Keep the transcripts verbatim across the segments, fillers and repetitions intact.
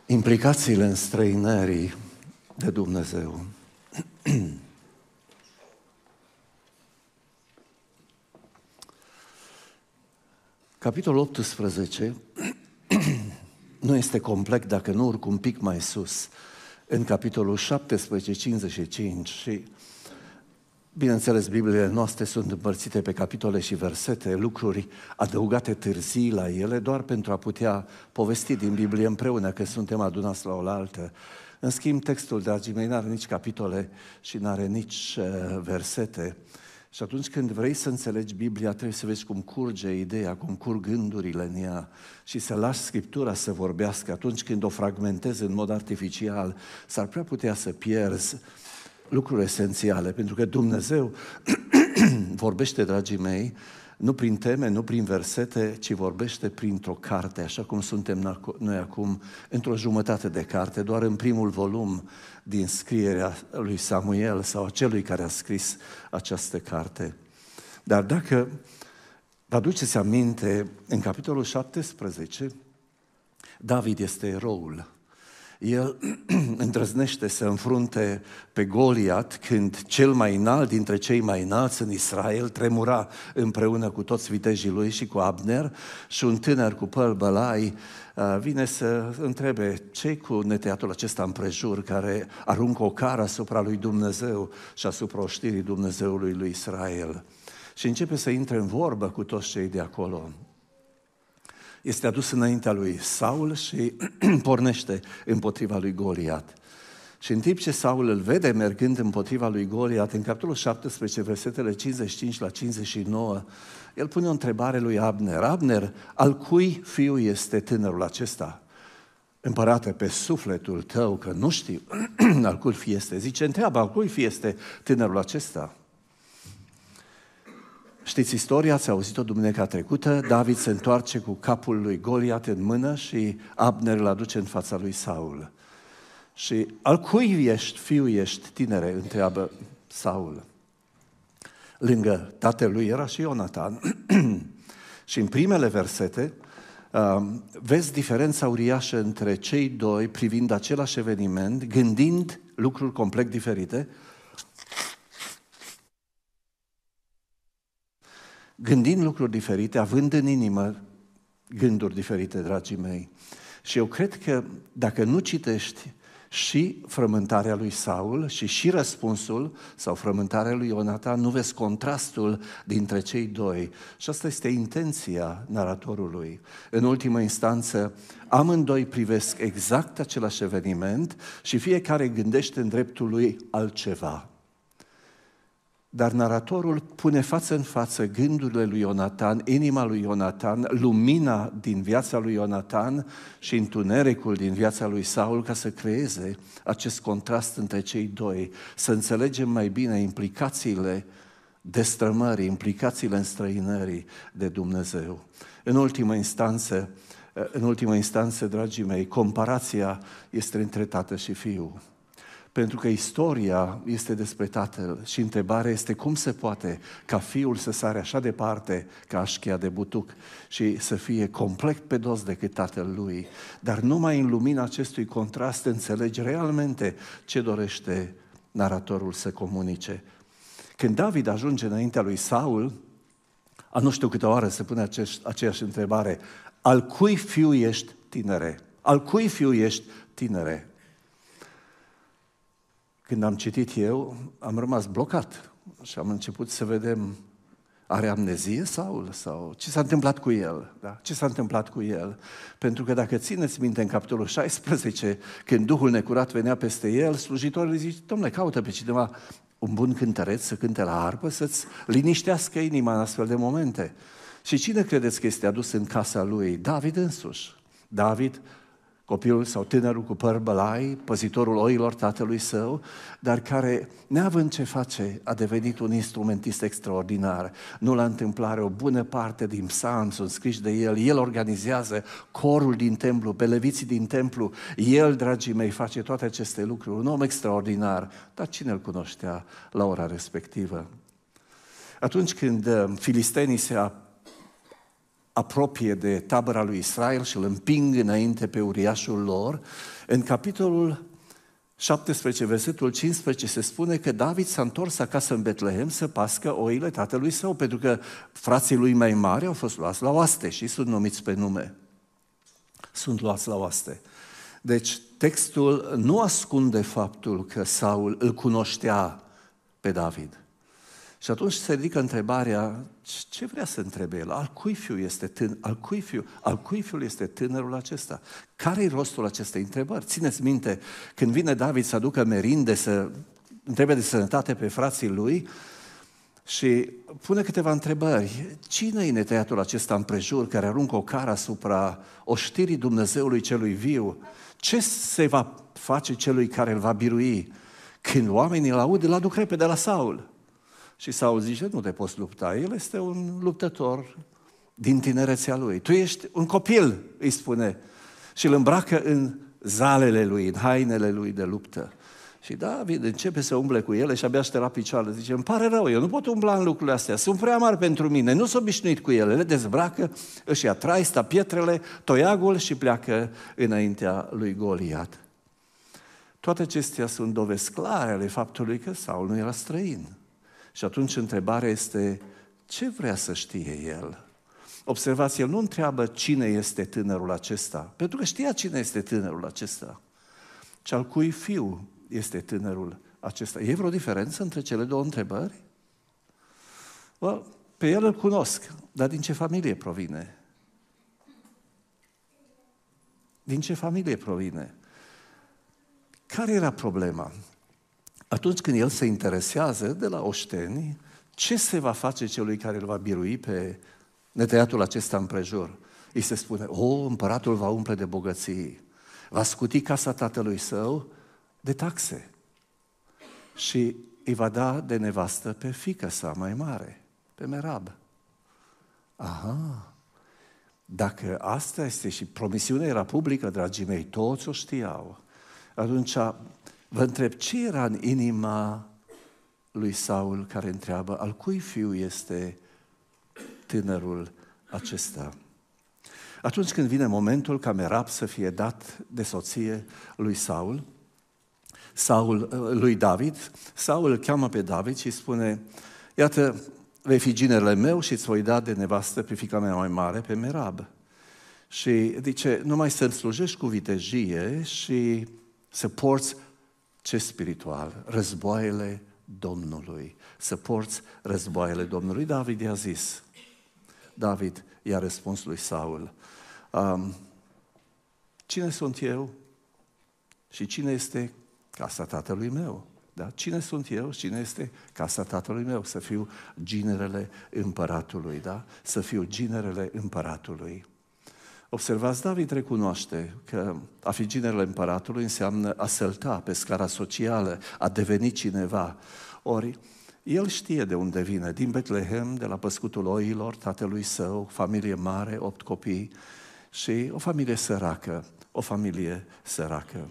Implicațiile înstrăinării de Dumnezeu. Capitolul optsprezece nu este complet dacă nu urc un pic mai sus, în capitolul șaptesprezece cincizeci și cinci și, bineînțeles, Bibliile noastre sunt împărțite pe capitole și versete, lucruri adăugate târzii la ele, doar pentru a putea povesti din Biblie împreună, că suntem adunați la oaltă. În schimb, textul, dragii mei, n-are nici capitole și n-are nici uh, versete. Și atunci când vrei să înțelegi Biblia, trebuie să vezi cum curge ideea, cum curg gândurile în ea și să lași Scriptura să vorbească. Atunci când o fragmentezi în mod artificial, s-ar prea putea să pierzi lucruri esențiale, pentru că Dumnezeu vorbește, dragii mei, nu prin teme, nu prin versete, ci vorbește printr-o carte, așa cum suntem noi acum, într-o jumătate de carte, doar în primul volum din scrierea lui Samuel sau a celui care a scris această carte. Dar dacă vă aduceți aminte, în capitolul șaptesprezece, David este eroul. El îndrăznește să înfrunte pe Goliat când cel mai înalt dintre cei mai înalți în Israel tremura împreună cu toți vitejii lui și cu Abner, și un tânăr cu păr bălai vine să întrebe ce-i cu neteatul acesta împrejur care aruncă o cară asupra lui Dumnezeu și asupra oștirii Dumnezeului lui Israel. Și începe să intre în vorbă cu toți cei de acolo. Este adus înaintea lui Saul și pornește împotriva lui Goliat. Și în timp ce Saul îl vede mergând împotriva lui Goliat, în capitolul șaptesprezece, versetele cincizeci și cinci la cincizeci și nouă, el pune o întrebare lui Abner. Abner, al cui fiu este tânărul acesta? Împărate, pe sufletul tău, că nu știu al cui fiu este. Zice, întreabă, al cui fiu este tânărul acesta? Știți istoria, ați auzit-o duminica trecută, David se întoarce cu capul lui Goliat în mână și Abner îl aduce în fața lui Saul. Și al cui ești, fiu ești, tinere, întreabă Saul. Lângă tatălui era și Ionatan. Și în primele versete vezi diferența uriașă între cei doi privind același eveniment, gândind lucruri complet diferite, gândind lucruri diferite, având în inimă gânduri diferite, dragii mei. Și eu cred că dacă nu citești și frământarea lui Saul și și răspunsul sau frământarea lui Ionatan, nu vezi contrastul dintre cei doi. Și asta este intenția naratorului. În ultimă instanță, amândoi privesc exact același eveniment și fiecare gândește în dreptul lui altceva. Dar naratorul pune față în față gândurile lui Ionatan, inima lui Ionatan, lumina din viața lui Ionatan și întunericul din viața lui Saul, ca să creeze acest contrast între cei doi, să înțelegem mai bine implicațiile destrămării, implicațiile înstrăinării de Dumnezeu. În ultimă instanță, în ultimă instanță, dragii mei, comparația este între tată și fiu. Pentru că istoria este despre tatăl și întrebarea este cum se poate ca fiul să sare așa departe ca așchia de butuc și să fie complet pe dos decât tatăl lui. Dar numai în lumina acestui contrast înțelegi realmente ce dorește naratorul să comunice. Când David ajunge înaintea lui Saul, a nu știu câte oară se pune acești, aceeași întrebare: al cui fiu ești, tinere? Al cui fiu ești, tinere? Când am citit eu, am rămas blocat și am început să vedem, are amnezie Saul? Sau ce s-a întâmplat cu el? Da? Ce s-a întâmplat cu el? Pentru că dacă țineți minte în capitolul șaisprezece, când Duhul necurat venea peste el, slujitorul îi zice: Dom'le, caută pe cineva, un bun cântăreț să cânte la arpă, să-ți liniștească inima în astfel de momente. Și cine credeți că este adus în casa lui? David însuși. David, copilul sau tânărul cu păr bălai, păzitorul oilor tatălui său, dar care, neavând ce face, a devenit un instrumentist extraordinar. Nu la întâmplare, o bună parte din psalmi sunt scriși de el. El organizează corul din templu, pe leviții din templu. El, dragii mei, face toate aceste lucruri. Un om extraordinar. Dar cine îl cunoștea la ora respectivă? Atunci când filistenii se apropie de tabăra lui Israel și îl împing înainte pe uriașul lor. În capitolul șaptesprezece, versetul cincisprezece, se spune că David s-a întors acasă în Betlehem să pască oile tatălui său, pentru că frații lui mai mari au fost luați la oaste și sunt numiți pe nume. Sunt luați la oaste. Deci textul nu ascunde faptul că Saul îl cunoștea pe David. Și atunci se ridică întrebarea, ce vrea să întrebe el? Al cui fiu este, tân- al cui fiu, al cui fiul este tânărul acesta? Care-i rostul acestei întrebări? Țineți minte, când vine David să aducă merinde, să întrebe de sănătate pe frații lui și pune câteva întrebări. Cine-i netăiatul acesta împrejur care aruncă o cară asupra oștirii Dumnezeului celui viu? Ce se va face celui care îl va birui? Când oamenii îl aud, îl aduc repede la Saul. Și Saul zice, nu te poți lupta, el este un luptător din tinerețea lui. Tu ești un copil, îi spune, și îl îmbracă în zalele lui, în hainele lui de luptă. Și David începe să umble cu ele și abia aștept la picioare. Zice, îmi pare rău, eu nu pot umbla în lucrurile astea, sunt prea mari pentru mine, nu sunt obișnuit cu ele. Le dezbracă, își ia traista, pietrele, toiagul și pleacă înaintea lui Goliat. Toate acestea sunt dovezi clare ale faptului că Saul nu era străin. Și atunci întrebarea este, ce vrea să știe el? Observați, el nu întreabă cine este tânărul acesta, pentru că știa cine este tânărul acesta, ci al cui fiu este tânărul acesta. E vreo diferență între cele două întrebări? Well, pe el îl cunosc, dar din ce familie provine? Din ce familie provine? Care era problema? Atunci când el se interesează de la oșteni, ce se va face celui care îl va birui pe netăiatul acesta împrejur? Îi se spune, o, împăratul va umple de bogății, va scuti casa tatălui său de taxe și îi va da de nevastă pe fiica sa mai mare, pe Merab. Aha, dacă asta este și promisiunea era publică, dragii mei, toți o știau, atunci vă întreb, ce era în inima lui Saul care întreabă, al cui fiu este tânărul acesta? Atunci când vine momentul ca Merab să fie dat de soție lui Saul, Saul, lui David, Saul îl cheamă pe David și spune, iată, vei fi ginerele meu și îți voi da de nevastă pe fiica mea mai mare, pe Merab. Și zice, numai să-mi slujești cu vitejie și să porți ce spiritual, războaiele Domnului, să porți războaiele Domnului. David i-a zis, David i-a răspuns lui Saul, um, cine sunt eu și cine este casa tatălui meu? Da? Cine sunt eu și cine este casa tatălui meu? Să fiu ginerele împăratului, da? Să fiu ginerele împăratului. Observați, David recunoaște că a fi ginerele împăratului înseamnă a sălta pe scara socială, a deveni cineva. Ori, el știe de unde vine, din Betlehem, de la păscutul oilor, tatălui său, familie mare, opt copii și o familie săracă, o familie săracă.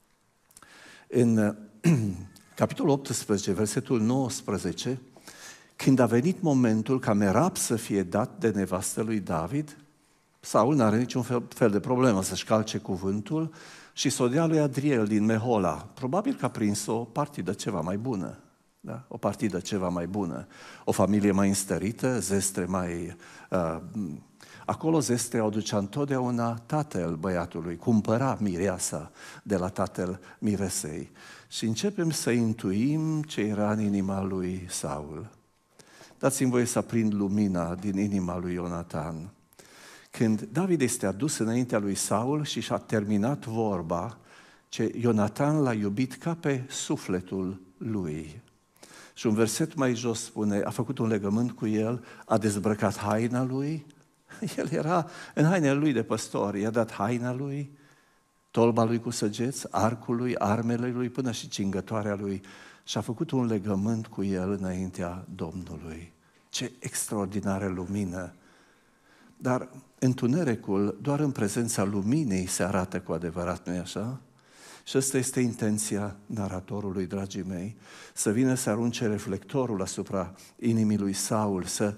În capitolul optsprezece, versetul nouăsprezece, când a venit momentul ca Merab să fie dat de nevastă lui David, Saul n-are niciun fel, fel de problemă să-și calce cuvântul și să o dea lui Adriel din Mehola. Probabil că a prins o partidă ceva mai bună. Da? O partidă ceva mai bună. O familie mai înstărită, zestre mai... Uh, acolo zestre o ducea întotdeauna tatăl băiatului, cumpăra mireasa de la tatăl miresei. Și începem să intuim ce era în inima lui Saul. Dați-mi voie să aprind lumina din inima lui Ionatan. Când David este adus înaintea lui Saul și și-a terminat vorba, ce Ionatan l-a iubit ca pe sufletul lui. Și un verset mai jos spune, a făcut un legământ cu el, a dezbrăcat haina lui, el era în hainele lui de păstor, i-a dat haina lui, tolba lui cu săgeți, arcul lui, armele lui, până și cingătoarea lui și a făcut un legământ cu el înaintea Domnului. Ce extraordinară lumină! Dar întunericul, doar în prezența luminii se arată cu adevărat, nu-i așa? Și asta este intenția naratorului, dragii mei, să vină să arunce reflectorul asupra inimii lui Saul, să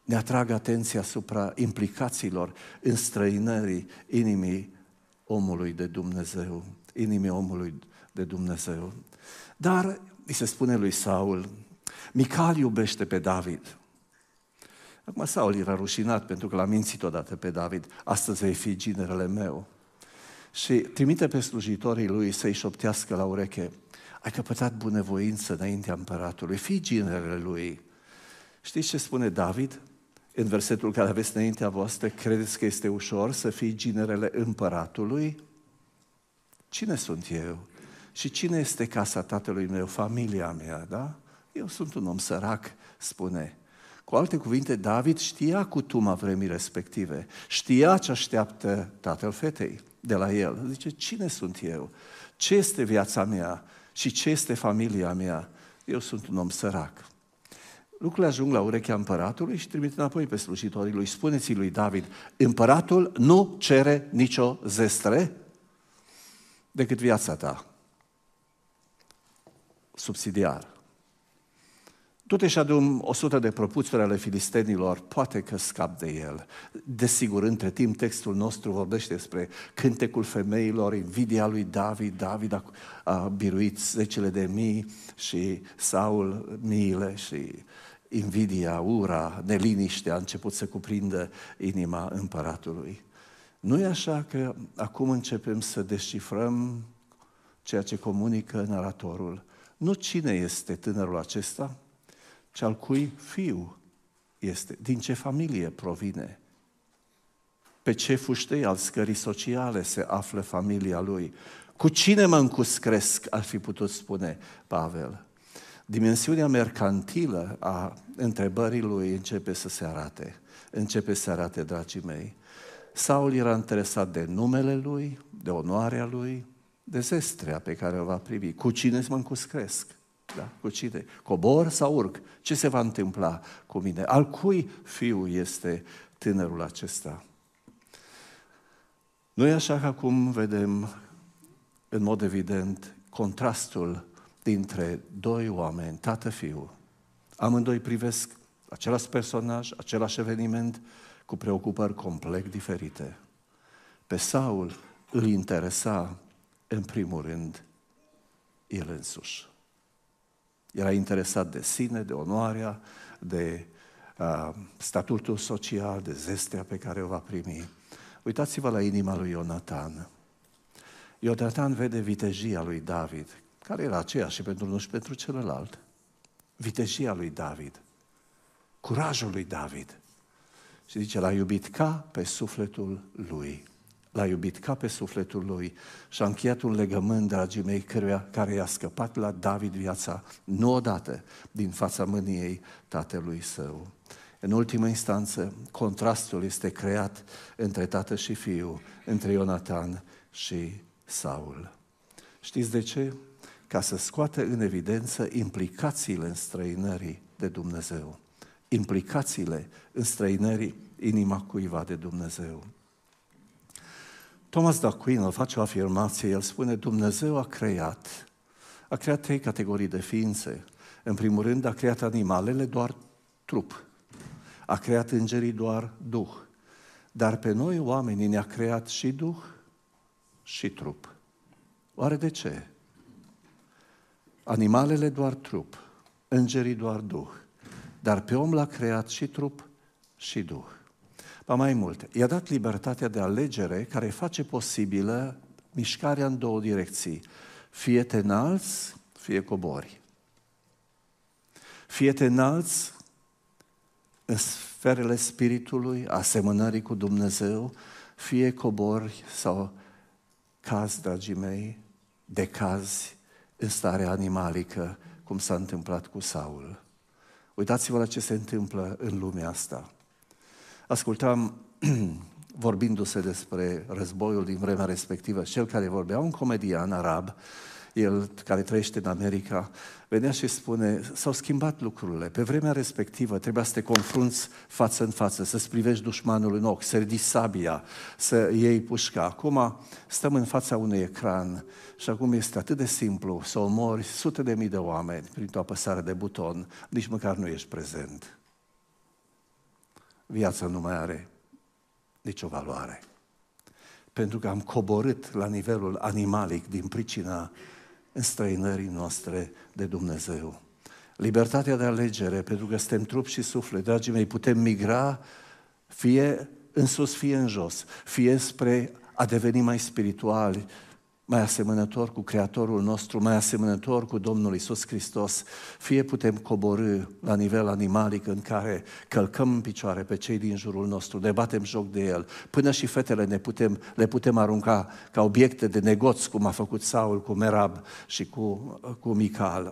ne atrag atenția asupra implicațiilor înstrăinării inimii omului de Dumnezeu, inimii omului de Dumnezeu. Dar îi se spune lui Saul, Mical iubește pe David. Acum Saul era rușinat pentru că l-a mințit odată pe David, astăzi vei fi ginerele meu. Și trimite pe slujitorii lui să-i șoptească la ureche, ai căpătat bunăvoință înaintea împăratului, fii ginerele lui. Știți ce spune David? În versetul care aveți înaintea voastră, credeți că este ușor să fii ginerele împăratului? Cine sunt eu? Și cine este casa tatălui meu, familia mea, da? Eu sunt un om sărac, spune. Cu alte cuvinte, David știa cutuma vremii respective, știa ce așteaptă tatăl fetei de la el. Zice, cine sunt eu? Ce este viața mea? Și ce este familia mea? Eu sunt un om sărac. Lucrurile ajung la urechea împăratului și trimite înapoi pe slujitorii lui. Spuneți lui David, împăratul nu cere nicio zestre decât viața ta. Subsidiar. Du-te și adu o sută de propuțuri ale filistenilor, poate că scap de el. Desigur, între timp, textul nostru vorbește despre cântecul femeilor, invidia lui David. David a, a biruit zecile de mii și Saul miile și invidia, ura, neliniștea a început să cuprindă inima împăratului. Nu e așa că acum începem să descifrăm ceea ce comunică naratorul? Nu cine este tânărul acesta, ci al cui fiu este, din ce familie provine, pe ce fuștei al scării sociale se află familia lui, cu cine mă încuscresc, ar fi putut spune Pavel. Dimensiunea mercantilă a întrebării lui începe să se arate, începe să se arate, dragii mei. Saul era interesat de numele lui, de onoarea lui, de zestrea pe care o va primi. Cu cine mă încuscresc? Da, cu cine? Cobor sau urc? Ce se va întâmpla cu mine? Al cui fiu este tânărul acesta? Nu e așa că acum vedem în mod evident contrastul dintre doi oameni, tată-fiu. Amândoi privesc același personaj, același eveniment, cu preocupări complet diferite. Pe Saul îl interesa, în primul rând, el însuși. Era interesat de sine, de onoarea, de uh, statutul social, de zestea pe care o va primi. Uitați-vă la inima lui Ionatan. Ionatan vede vitejia lui David, care era aceea și pentru unul și pentru celălalt. Vitejia lui David, curajul lui David. Și zice, l-a iubit ca pe sufletul lui. L-a iubit ca pe sufletul lui și a încheiat un legământ, dragii mei, căruia, care i-a scăpat la David viața, nu odată, din fața mâniei tatălui său. În ultimă instanță, contrastul este creat între tată și fiu, între Ionatan și Saul. Știți de ce? Ca să scoată în evidență implicațiile înstrăinării de Dumnezeu. Implicațiile înstrăinării inima cuiva de Dumnezeu. Thomas d'Aquin face o afirmație, el spune, Dumnezeu a creat, a creat trei categorii de ființe. În primul rând a creat animalele doar trup, a creat îngerii doar duh, dar pe noi oamenii ne-a creat și duh și trup. Oare de ce? Animalele doar trup, îngerii doar duh, dar pe om l-a creat și trup și duh. Ba mai mult, i-a dat libertatea de alegere care face posibilă mișcarea în două direcții. Fie te înalți, fie cobori. Fie te înalți în sferele spiritului, asemănării cu Dumnezeu, fie cobori sau cazi, dragii mei, decazi în starea animalică, cum s-a întâmplat cu Saul. Uitați-vă la ce se întâmplă în lumea asta. Ascultam, vorbindu-se despre războiul din vremea respectivă, cel care vorbea, un comedian arab, el care trăiește în America, venea și spune, s-au schimbat lucrurile. Pe vremea respectivă trebuia să te confrunți față în față, să-ți privești dușmanul în ochi, să ridici sabia, să iei pușca. Acum stăm în fața unui ecran și acum este atât de simplu să omori sute de mii de oameni printr-o apăsare de buton, nici măcar nu ești prezent. viața nu mai are nicio valoare. Pentru că am coborât la nivelul animalic din pricina înstrăinării noastre de Dumnezeu. Libertatea de alegere, pentru că suntem trup și suflet, dragii mei, putem migra fie în sus, fie în jos, fie spre a deveni mai spirituali, mai asemănător cu Creatorul nostru, mai asemănător cu Domnul Iisus Hristos, fie putem coborî la nivel animalic în care călcăm în picioare pe cei din jurul nostru, ne batem joc de el, până și fetele ne putem, le putem arunca ca obiecte de negoț, cum a făcut Saul cu Merab și cu, cu Mical.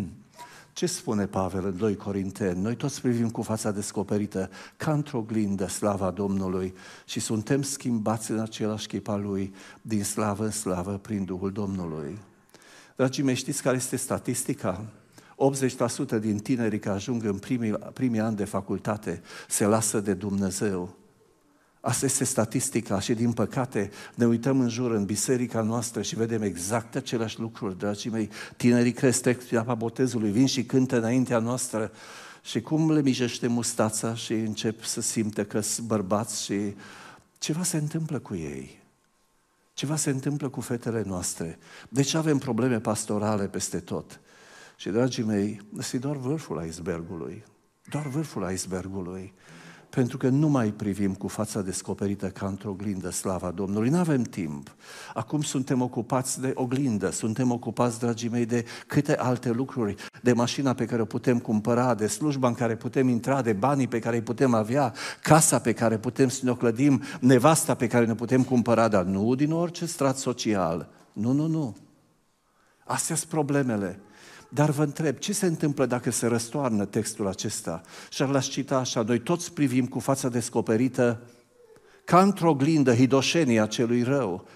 Ce spune Pavel în doi Corinteni? Noi toți privim cu fața descoperită ca într-o oglindă slava Domnului și suntem schimbați în același chip al Lui, din slavă în slavă, prin Duhul Domnului. Dragii mei, știți care este statistica? optzeci la sută din tinerii care ajung în primii, primii ani de facultate se lasă de Dumnezeu. Asta este statistica și, din păcate, ne uităm în jur în biserica noastră și vedem exact aceleași lucruri, dragii mei. Tinerii cresc, trec prin apa botezului, vin și cântă înaintea noastră și cum le mijește mustața și încep să simte că sunt bărbați și ceva se întâmplă cu ei. Ceva se întâmplă cu fetele noastre. Deci avem probleme pastorale peste tot. Și, dragii mei, este doar vârful icebergului. Doar vârful icebergului. Pentru că nu mai privim cu fața descoperită ca într-o oglindă slava Domnului. Nu avem timp. Acum suntem ocupați de oglindă, suntem ocupați, dragii mei, de câte alte lucruri, de mașina pe care o putem cumpăra, de slujba în care putem intra, de banii pe care îi putem avea, casa pe care putem să ne o clădim, nevasta pe care ne putem cumpăra, dar nu din orice strat social. Nu, nu, nu. Astea sunt problemele. Dar vă întreb, ce se întâmplă dacă se răstoarnă textul acesta? Și ar l-aș cita așa: noi toți privim cu fața descoperită ca într-o oglindă hidoșenia celui rău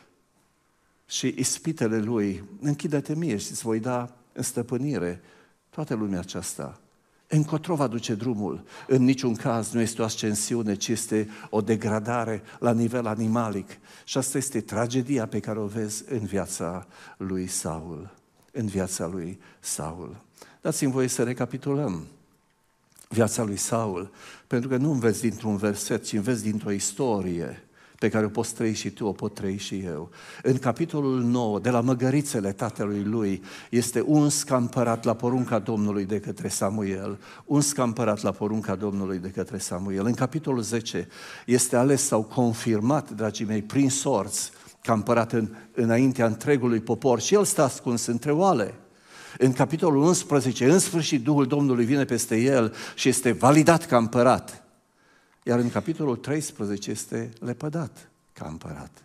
și ispitele lui. Închide-te mie și îți voi da în stăpânire toată lumea aceasta. Încotro va duce drumul. În niciun caz nu este o ascensiune, ci este o degradare la nivel animalic. Și asta este tragedia pe care o vezi în viața lui Saul. În viața lui Saul. Dați-mi voie să recapitulăm viața lui Saul, pentru că nu înveți dintr-un verset, ci înveți dintr-o istorie pe care o poți trăi și tu, o pot trăi și eu. În capitolul nouă, de la măgărițele tatălui lui, este uns ca împărat la porunca Domnului de către Samuel. Uns ca împărat la porunca Domnului de către Samuel. În capitolul zece, este ales sau confirmat, dragii mei, prin sorți, ca împărat în, înaintea întregului popor și el stă ascuns între oale. În capitolul unsprezece, în sfârșit, Duhul Domnului vine peste el și este validat ca împărat. Iar în capitolul treisprezece este lepădat ca împărat.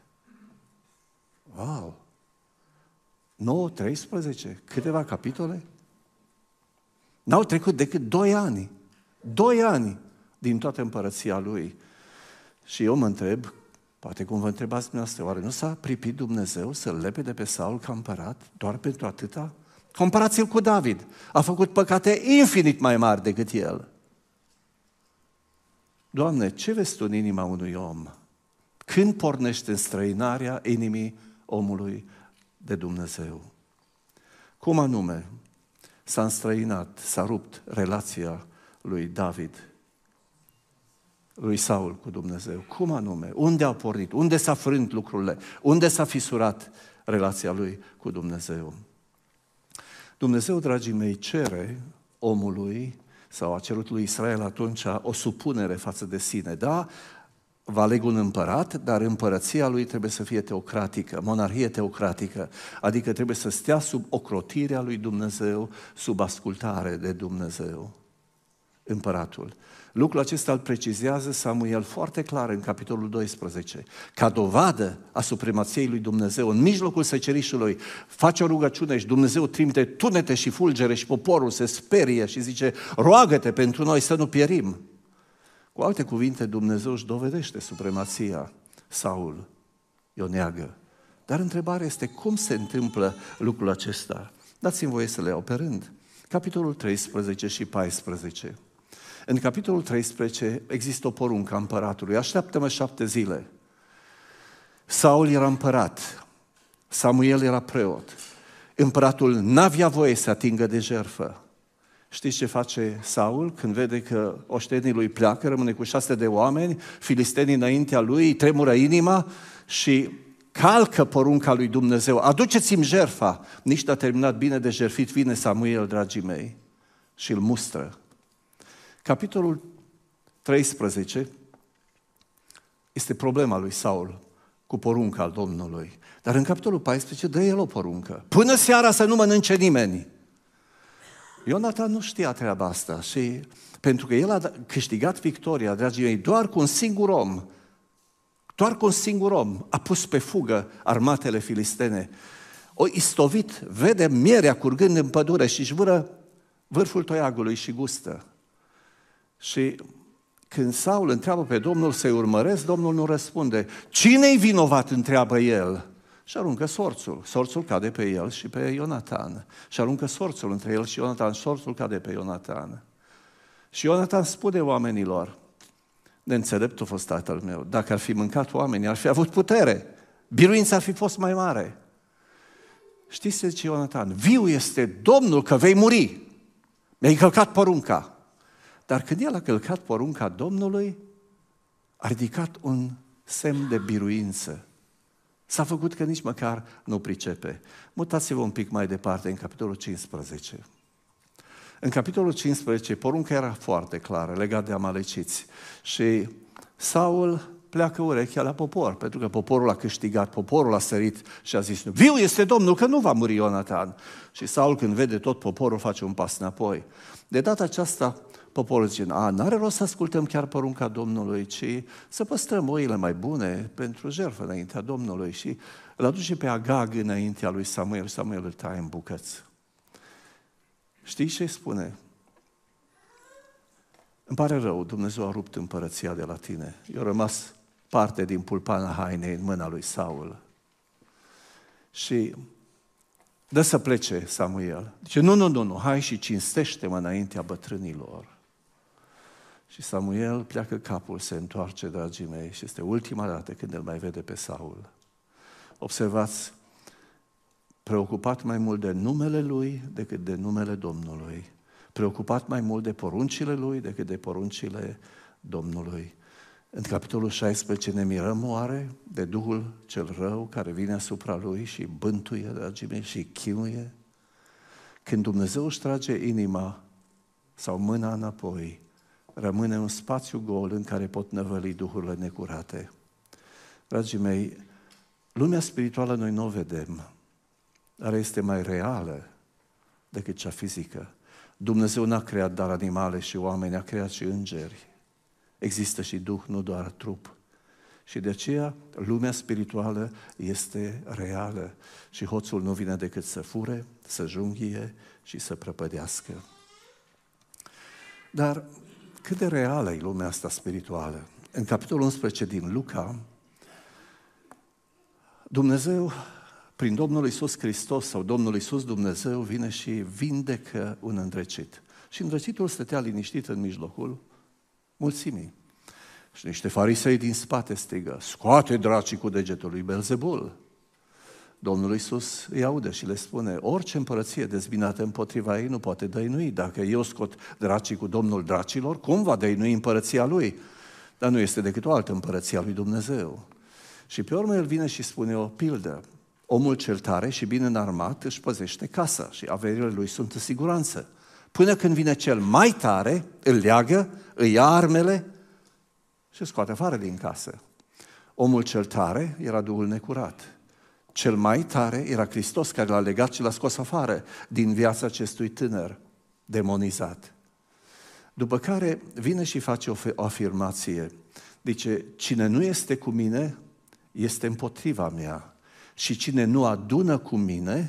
Wow! nouă, treisprezece, câteva capitole? N-au trecut decât doi ani. Doi ani din toată împărăția lui. Și eu mă întreb, poate cum vă întrebați dumneavoastră, oare nu s-a pripit Dumnezeu să-l lepede pe Saul ca împărat doar pentru atâta? Comparați-l cu David. A făcut păcate infinit mai mari decât el. Doamne, ce vezi Tu în inima unui om? Când pornește înstrăinarea inimii omului de Dumnezeu? Cum anume s-a înstrăinat, s-a rupt relația lui David, lui Saul cu Dumnezeu? Cum anume? Unde a pornit? Unde s-a frânt lucrurile? Unde s-a fisurat relația lui cu Dumnezeu? Dumnezeu, dragii mei, cere omului, sau a cerut lui Israel atunci, o supunere față de sine. Da, vă aleg un împărat, dar împărăția lui trebuie să fie teocratică, monarhie teocratică, adică trebuie să stea sub ocrotirea lui Dumnezeu, sub ascultare de Dumnezeu. Împăratul. Lucrul acesta îl precizează Samuel foarte clar în capitolul doisprezece. Ca dovadă a supremației lui Dumnezeu, în mijlocul secerișului, face o rugăciune și Dumnezeu trimite tunete și fulgere și poporul se sperie și zice: roagă-te pentru noi să nu pierim. Cu alte cuvinte, Dumnezeu își dovedește supremația. Saul o neagă. Dar întrebarea este, cum se întâmplă lucrul acesta? Dați-mi voie să le iau pe rând. Capitolul treisprezece și paisprezece. În capitolul treisprezece există o poruncă a împăratului: așteaptă-mă șapte zile. Saul era împărat, Samuel era preot. Împăratul n-avea voie să atingă de jertfă. Știți ce face Saul când vede că oștenii lui pleacă, rămâne cu șase de oameni, filistenii înaintea lui, îi tremură inima și calcă porunca lui Dumnezeu. Aduceți-mi jertfa. Nici n-a terminat bine de jertfit, vine Samuel, dragii mei, și îl mustră. Capitolul treisprezece este problema lui Saul cu porunca al Domnului. Dar în capitolul paisprezece dă el o poruncă. Până seara să nu mănânce nimeni. Ionatan nu știa treaba asta și pentru că el a câștigat victoria, dragii mei, doar cu un singur om, doar cu un singur om a pus pe fugă armatele filistene. O istovit, vede mierea curgând în pădure și își vâră vârful toiagului și gustă. Și când Saul întreabă pe Domnul să-i urmăresc, Domnul nu răspunde. Cine-i vinovat? Întreabă el. Și aruncă sorțul. Sorțul cade pe el și pe Ionatan. Și aruncă sorțul între el și Ionatan. Sorțul cade pe Ionatan. Și Ionatan spune oamenilor, neînțelept a fost tatăl meu. Dacă ar fi mâncat oamenii, ar fi avut putere. Biruința ar fi fost mai mare. Știți ce zice Ionatan? Viu este Domnul că vei muri. Mi-ai călcat porunca. Dar când el a călcat porunca Domnului, a ridicat un semn de biruință. S-a făcut că nici măcar nu pricepe. Mutați-vă un pic mai departe, în capitolul cincisprezece. În capitolul cincisprezece, porunca era foarte clară, legat de amaleciți. Și Saul pleacă urechea la popor, pentru că poporul a câștigat, poporul a sărit și a zis, viu este Domnul, că nu va muri Ionatan. Și Saul, când vede tot poporul, face un pas înapoi. De data aceasta, poporul zice, a, n-are rost să ascultăm chiar porunca Domnului, ci să păstrăm oile mai bune pentru jertfă înaintea Domnului. Și îl aduce pe Agag înaintea lui Samuel, Samuel îl taie în bucăți. Știi ce spune? Îmi pare rău, Dumnezeu a rupt împărăția de la tine. Eu am rămas parte din pulpana hainei în mâna lui Saul. Și dă să plece Samuel. Zice, nu, nu, nu, nu, hai și cinstește-mă înaintea bătrânilor. Și Samuel pleacă capul, se întoarce, dragii mei, și este ultima dată când îl mai vede pe Saul. Observați, preocupat mai mult de numele lui decât de numele Domnului. Preocupat mai mult de poruncile lui decât de poruncile Domnului. În capitolul șaisprezece ne mirăm oare de Duhul cel rău care vine asupra lui și bântuie, dragii mei, și chinuie? Când Dumnezeu își trage inima sau mâna înapoi, rămâne un spațiu gol în care pot năvăli duhurile necurate. Dragii mei, lumea spirituală noi nu o vedem, dar este mai reală decât cea fizică. Dumnezeu n-a creat doar animale și oameni, a creat și îngeri. Există și Duh, nu doar trup. Și de aceea lumea spirituală este reală și hoțul nu vine decât să fure, să junghie și să prăpădească. Dar cât de reală e lumea asta spirituală? În capitolul unsprezece din Luca, Dumnezeu, prin Domnul Iisus Hristos sau Domnul Iisus Dumnezeu, vine și vindecă un îndrăcit. Și îndrăcitul stătea liniștit în mijlocul mulțimii. Și niște farisei din spate strigă, scoate dracii cu degetul lui Belzebul. Domnul Iisus îi aude și le spune, orice împărăție dezbinată împotriva ei nu poate dăinui. Dacă eu scot dracii cu Domnul dracilor, cum va dăinui împărăția lui? Dar nu este decât o altă împărăție a lui Dumnezeu. Și pe urmă el vine și spune o pildă. Omul cel tare și bine înarmat își păzește casa și averile lui sunt în siguranță. Până când vine cel mai tare, îl leagă, îi ia armele și îl scoate afară din casă. Omul cel tare era duhul necurat. Cel mai tare era Hristos care l-a legat și l-a scos afară din viața acestui tânăr demonizat. După care vine și face o afirmație. Zice, cine nu este cu mine, este împotriva mea. Și cine nu adună cu mine,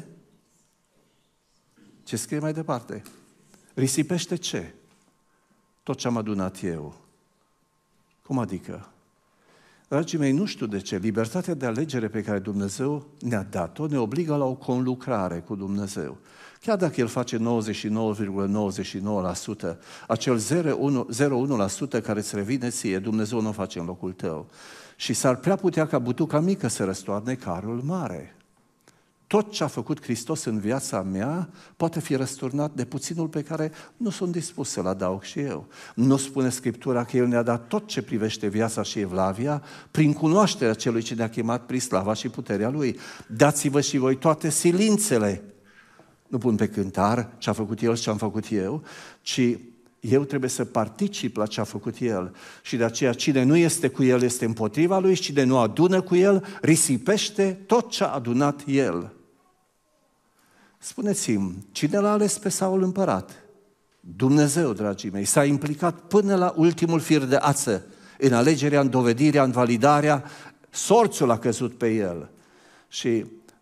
ce scrie mai departe? Risipește ce? Tot ce am adunat eu. Cum adică? Dragii mei, nu știu de ce, libertatea de alegere pe care Dumnezeu ne-a dat-o ne obligă la o conlucrare cu Dumnezeu. Chiar dacă El face nouăzeci și nouă virgulă nouăzeci și nouă la sută, acel zero virgulă unu la sută care îți revine ție, Dumnezeu nu o face în locul tău. Și s-ar prea putea ca butuca mică să răstoarne carul mare. Tot ce a făcut Hristos în viața mea poate fi răsturnat de puținul pe care nu sunt dispus să-l adaug și eu. Nu spune Scriptura că El ne-a dat tot ce privește viața și evlavia prin cunoașterea Celui ce ne-a chemat prin slava și puterea Lui. Dați-vă și voi toate silințele. Nu pun pe cântar ce a făcut El și ce am făcut eu, ci eu trebuie să particip la ce a făcut El. Și de aceea cine nu este cu El este împotriva Lui și cine nu adună cu El risipește tot ce a adunat El. Spuneți-mi, cine l-a ales pe Saul împărat? Dumnezeu, dragii mei, s-a implicat până la ultimul fir de ață în alegerea, în dovedirea, în validarea, sorțul a căzut pe el. Și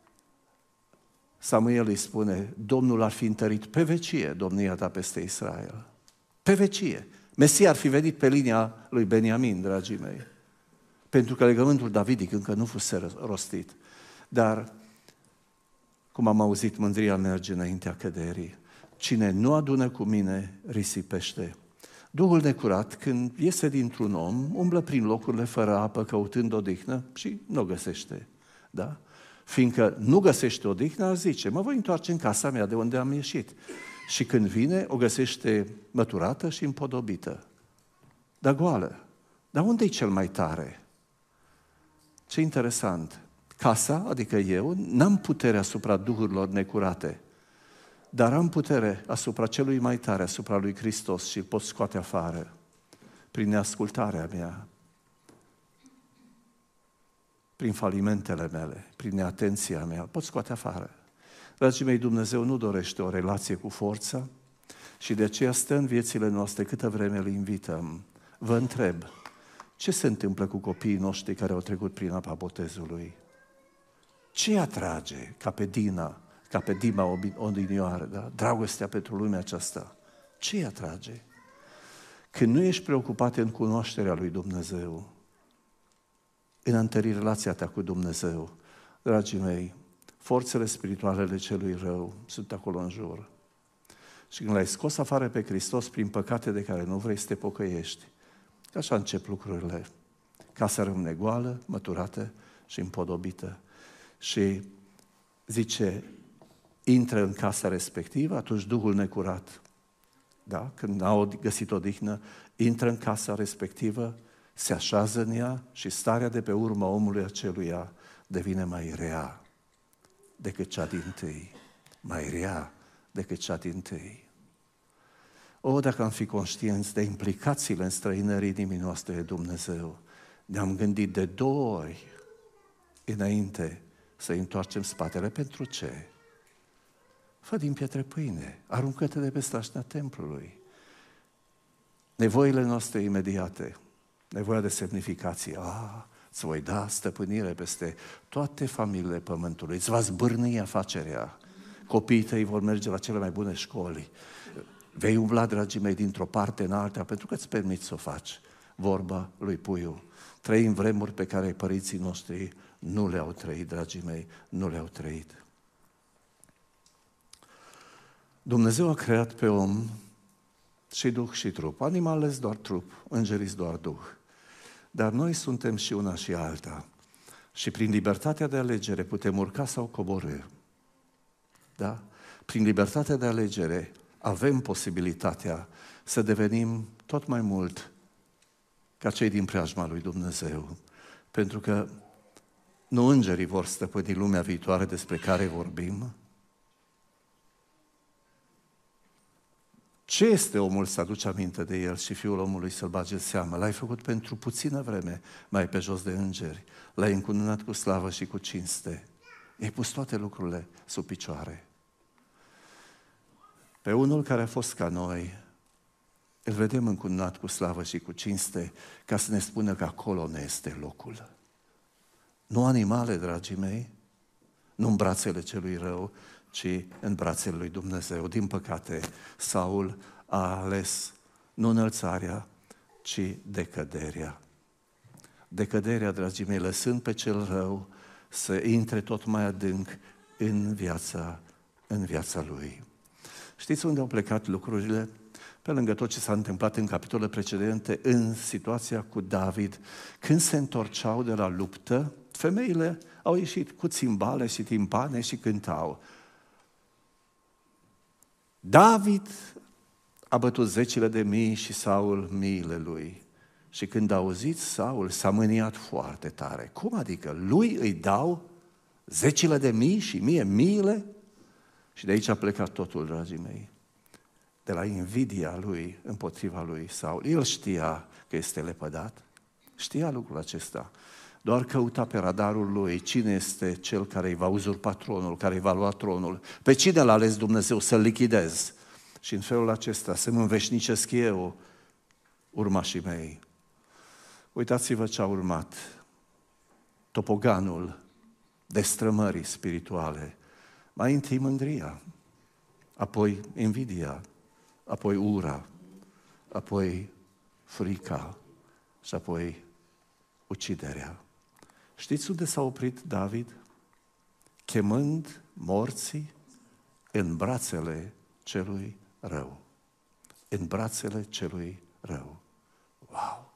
Samuel îi spune, Domnul ar fi întărit pe vecie domnia ta peste Israel. Pe vecie. Mesia ar fi venit pe linia lui Beniamin, dragii mei. Pentru că legământul davidic încă nu fusese rostit. Dar, cum am auzit, mândria merge înaintea căderii. Cine nu adună cu mine, risipește. Duhul necurat, când iese dintr-un om, umblă prin locurile fără apă, căutând odihnă și nu o găsește. Da? Fiindcă nu găsește odihnă, ar zice, mă voi întoarce în casa mea de unde am ieșit. Și când vine, o găsește măturată și împodobită. Dar goală. Dar unde e cel mai tare? Ce interesant. Casa, adică eu, n-am putere asupra duhurilor necurate, dar am putere asupra celui mai tare, asupra lui Hristos și îl pot scoate afară prin neascultarea mea, prin falimentele mele, prin neatenția mea, îl pot scoate afară. Dragii mei, Dumnezeu nu dorește o relație cu forța și de aceea stă în viețile noastre câtă vreme îl invităm. Vă întreb, ce se întâmplă cu copiii noștri care au trecut prin apa botezului? Ce atrage ca pe Dina, ca pe Dima odinioară, da? Dragostea pentru lumea aceasta? Ce atrage? Când nu ești preocupat în cunoașterea lui Dumnezeu, în a întări relația ta cu Dumnezeu, dragii mei, forțele spirituale ale celui rău sunt acolo în jur. Și când l-ai scos afară pe Hristos prin păcate de care nu vrei să te pocăiești, așa încep lucrurile. Casa rămâne goală, măturată și împodobită. Și zice, intră în casa respectivă, atunci Duhul necurat, da? Când n-au găsit odihnă, intră în casa respectivă, se așează în ea și starea de pe urma omului aceluia devine mai rea decât cea dintâi. Mai rea decât cea dintâi. O, dacă am fi conștienți de implicațiile înstrăinării inimii noastre de Dumnezeu, ne-am gândit de două ori înainte să-i întoarcem spatele. Pentru ce? Fă din pietre pâine, aruncă-te de pe strașina templului. Nevoile noastre imediate, nevoia de semnificație, ah, îți voi da stăpânire peste toate familiile pământului, îți va zbârni afacerea, copiii tăi vor merge la cele mai bune școli, vei umbla, dragii mei, dintr-o parte în alta, pentru că îți permiți să o faci. Vorba lui Puiu. Trăim vremuri pe care părinții noștri nu le-au trăit, dragii mei, nu le-au trăit. Dumnezeu a creat pe om și duh și trup. Animalele doar trup, îngerii doar duh. Dar noi suntem și una și alta. Și prin libertatea de alegere putem urca sau coborî. Da? Prin libertatea de alegere avem posibilitatea să devenim tot mai mult ca cei din preajma lui Dumnezeu. Pentru că nu îngerii vor stăpâni lumea viitoare despre care vorbim. Ce este omul să aduci aminte de el și fiul omului să-l bage seamă? L-ai făcut pentru puțină vreme mai pe jos de îngeri. L-ai încununat cu slavă și cu cinste. I-ai pus toate lucrurile sub picioare. Pe unul care a fost ca noi, îl vedem încununat cu slavă și cu cinste, ca să ne spună că acolo ne este locul. Nu animale, dragii mei, nu în brațele celui rău, ci în brațele lui Dumnezeu. Din păcate, Saul a ales nu înălțarea, ci decăderea. Decăderea, dragii mei, lăsând pe cel rău să intre tot mai adânc în viața, în viața lui. Știți unde au plecat lucrurile? pe lângă tot ce s-a întâmplat în capitolele precedente, în situația cu David, când se întorceau de la luptă, femeile au ieșit cu țimbale și timpane și cântau. David a bătut zecile de mii și Saul miile lui. Și când a auzit, Saul s-a mâniat foarte tare. Cum adică? Lui îi dau zecile de mii și mie miile? Și de aici a plecat totul, dragii mei. De la invidia lui împotriva lui Saul. El știa că este lepădat. Știa lucrul acesta. Doar căuta pe radarul lui cine este cel care îi va uzurpa tronul, care îi va lua tronul. Pe cine l-a ales Dumnezeu să-l lichidez? Și în felul acesta să-mi înveșnicesc eu urmașii mei. Uitați-vă ce a urmat. Topoganul destrămării spirituale. Mai întâi mândria, apoi invidia, apoi ura, apoi frica și apoi uciderea. Știți unde s-a oprit David? Chemând morții în brațele celui rău. În brațele celui rău. Wow!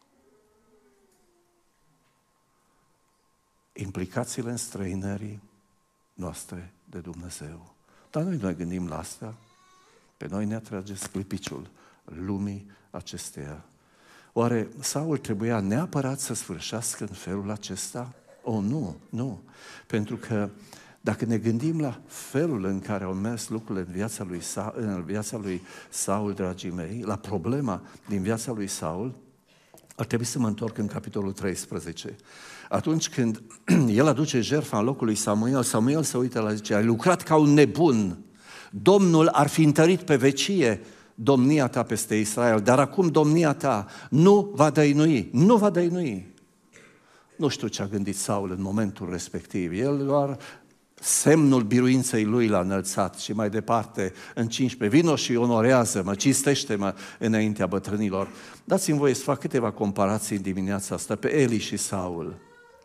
Implicațiile în străinării noastre de Dumnezeu. Dar noi noi gândim la asta. Pe noi ne atrage sclipiciul lumii acesteia. Oare Saul trebuia neapărat să sfârșească în felul acesta? Oh, nu, nu. Pentru că dacă ne gândim la felul în care au mers lucrurile în viața lui Saul, în viața lui Saul, dragii mei, la problema din viața lui Saul, ar trebui să mă întorc în capitolul treisprezece. Atunci când el aduce jertfa în locul lui Samuel, Samuel se uită la zice, ai lucrat ca un nebun. Domnul ar fi întărit pe vecie domnia ta peste Israel, dar acum domnia ta nu va dăinui, nu va dăinui. Nu știu ce a gândit Saul în momentul respectiv. El doar semnul biruinței lui l-a înălțat și mai departe în cincisprezece. Vino și onorează-mă, cinstește-mă înaintea bătrânilor. Dați-mi voie să fac câteva comparații în dimineața asta pe Eli și Saul.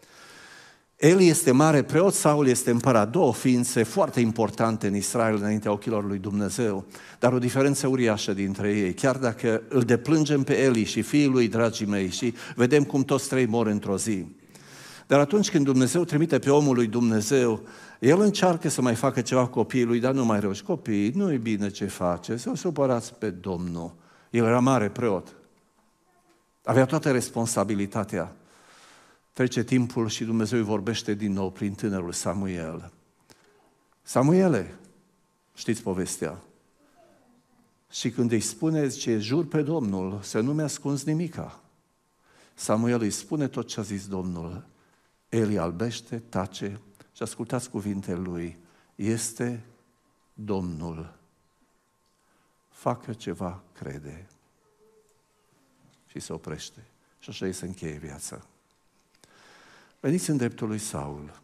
Eli este mare preot, Saul este împărat, două ființe foarte importante în Israel înaintea ochilor lui Dumnezeu, dar o diferență uriașă dintre ei. Chiar dacă îl deplângem pe Eli și fiii lui, dragii mei, și vedem cum toți trei mor într-o zi. Dar atunci când Dumnezeu trimite pe omul lui Dumnezeu, el încearcă să mai facă ceva cu copiii lui, dar nu mai reuși. Copiii, nu-i bine ce face, să o supărați pe Domnul. El era mare preot. Avea toată responsabilitatea. Trece timpul și Dumnezeu îi vorbește din nou prin tânărul Samuel. Samuele, știți povestea. Și când îi spune, zice, jur pe Domnul, să nu mi-ascunzi nimica. Samuel îi spune tot ce a zis Domnul. Eli albește, tace și ascultați cuvintele lui. Este Domnul. Facă ceva, crede. Și se oprește. Și așa îi se încheie viața. Veniți în dreptul lui Saul.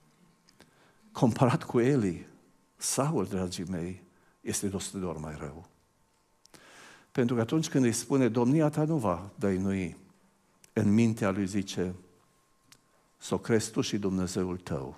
Comparat cu Eli, Saul, dragii mei, este de o sută de ori mai rău. Pentru că atunci când îi spune, domnia ta nu va dăinui, în mintea lui zice, s-o crezi tu și Dumnezeul tău.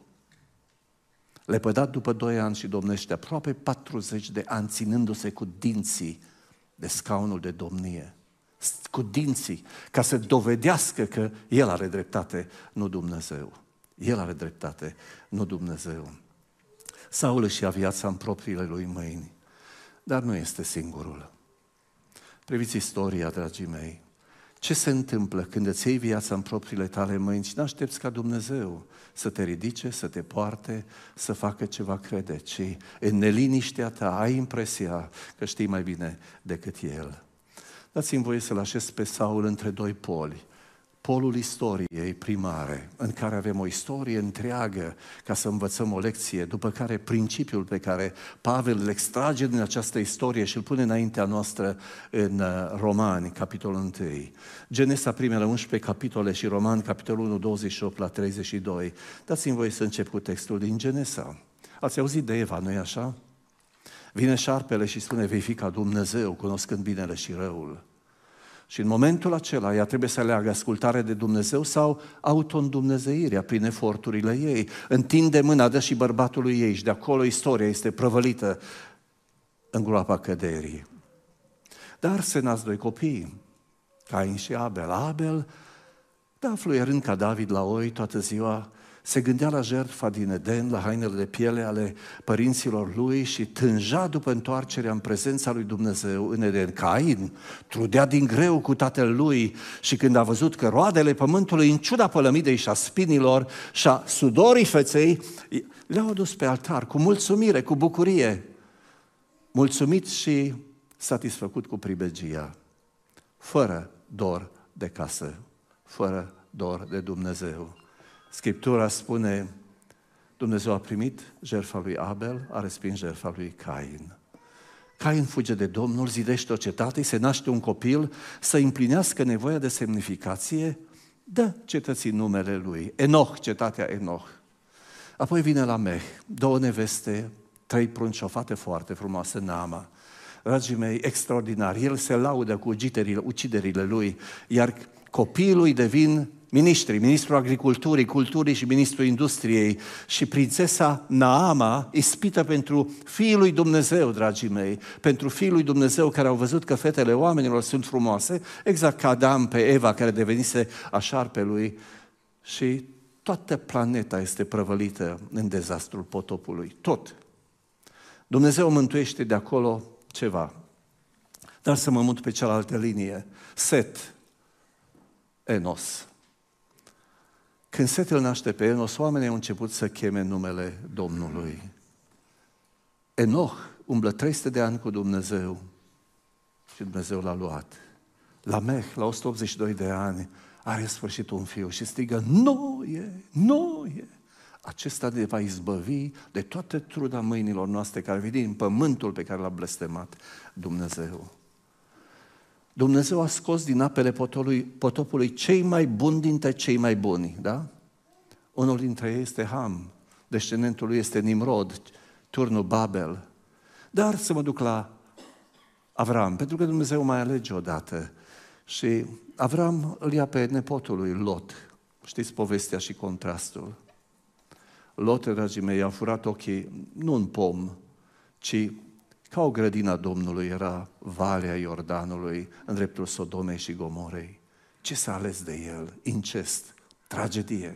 Lepădat după doi ani și domnește aproape patruzeci de ani, ținându-se cu dinții de scaunul de domnie. Cu dinții, ca să dovedească că el are dreptate, nu Dumnezeu. El are dreptate, nu Dumnezeu. Saul își ia viața în propriile lui mâini, dar nu este singurul. Priviți istoria, dragii mei. Ce se întâmplă când îți iei viața în propriile tale mâini și n-aștepți ca Dumnezeu să te ridice, să te poarte, să facă ceva, crede, ci în neliniștea ta ai impresia că știi mai bine decât El. Dați-mi voie să-l așez pe Saul între doi poli. Polul istoriei primare, în care avem o istorie întreagă ca să învățăm o lecție, după care principiul pe care Pavel îl extrage din această istorie și îl pune înaintea noastră în Romani, capitolul unu. Genesa, primele unsprezece capitole și Romani, capitolul unu, douăzeci și opt la treizeci și doi. Dați-mi voie să încep cu textul din Genesa. Ați auzit de Eva, nu-i așa? Vine șarpele și spune, vei fi ca Dumnezeu, cunoscând binele și răul. Și în momentul acela ea trebuie să aleagă ascultare de Dumnezeu sau auto-îndumnezeirea prin eforturile ei. Întinde mâna, dă și bărbatului ei și de acolo istoria este prăvălită în groapa căderii. Dar se nasc doi copii, Cain și Abel. Abel, da, fluierând ca David la oi toată ziua, se gândea la jertfa din Eden, la hainele de piele ale părinților lui și tânja după întoarcerea în prezența lui Dumnezeu în Eden. Cain trudea din greu cu tatăl lui și când a văzut că roadele pământului, în ciuda pălămidei și a spinilor și a sudorii feței, le-au adus pe altar cu mulțumire, cu bucurie, mulțumit și satisfăcut cu pribegia, fără dor de casă, fără dor de Dumnezeu. Scriptura spune, Dumnezeu a primit jertfa lui Abel, a respins jertfa lui Cain. Cain fuge de Domnul, zidește o cetate, se naște un copil, să împlinească nevoia de semnificație, dă cetății numele lui, Enoch, cetatea Enoch. Apoi vine Lameh, două neveste, trei prunci, o fată foarte frumoasă, Naama. Dragii mei, extraordinar, el se laudă cu uciderile, uciderile lui, iar copiii lui devin miniștri, ministrul agriculturii, culturii și ministrul industriei și prințesa Naama ispită pentru fiii lui Dumnezeu, dragii mei, pentru fiii lui Dumnezeu care au văzut că fetele oamenilor sunt frumoase, exact ca Adam pe Eva care devenise a șarpe lui și toată planeta este prăvălită în dezastrul potopului, tot. Dumnezeu mântuiește de acolo ceva, dar să mă mut pe cealaltă linie, Set, Enos. Când Set îl naște pe Enos, oamenii au început să cheme numele Domnului. Enoch umblă trei sute de ani cu Dumnezeu și Dumnezeu l-a luat. Lameh, la o sută optzeci și doi de ani, are în sfârșit un fiu și strigă, nu e, nu e. Acesta ne va izbăvi de toată truda mâinilor noastre care vine din pământul pe care l-a blestemat Dumnezeu. Dumnezeu a scos din apele potopului, potopului cei mai buni dintre cei mai buni, da? Unul dintre ei este Ham, descendentul lui este Nimrod, turnul Babel. Dar să mă duc la Avram, pentru că Dumnezeu mai alege odată. Și Avram îl ia pe nepotul lui Lot. Știți povestea și contrastul. Lot, dragii mei, a furat ochii, nu în pom, ci ca o grădină a Domnului era Valea Iordanului în dreptul Sodomei și Gomorei. Ce s-a ales de el? Incest, tragedie,